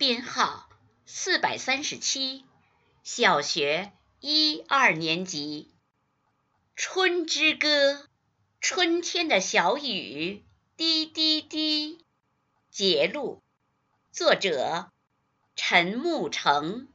编号437，小学1、2年级。春之歌，春天的小雨滴滴滴。节录，作者陈木成。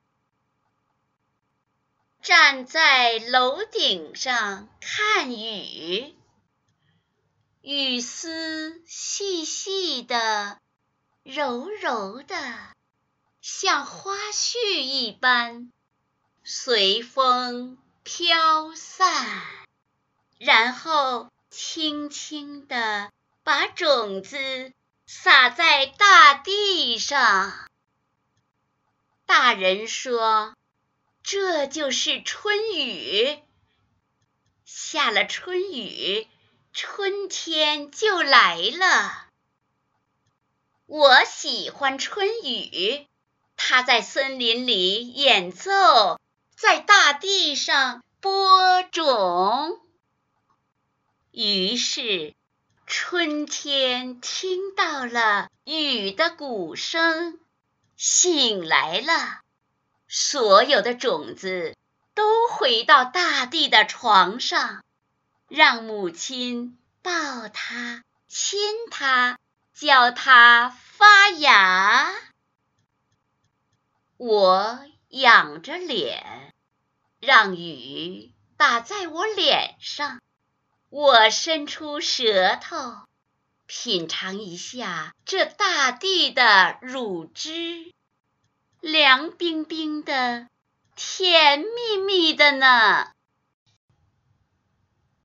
站在楼顶上看雨，雨丝细细的，柔柔的，像花絮一般，随风飘散，然后轻轻地把种子撒在大地上。大人说，这就是春雨。下了春雨，春天就来了。我喜欢春雨，它在森林里演奏，在大地上播种。于是，春天听到了雨的鼓声，醒来了，所有的种子都回到大地的床上，让母亲抱它、亲它，教它发芽。我仰着脸，让雨打在我脸上。我伸出舌头，品尝一下这大地的乳汁，凉冰冰的，甜蜜蜜的呢。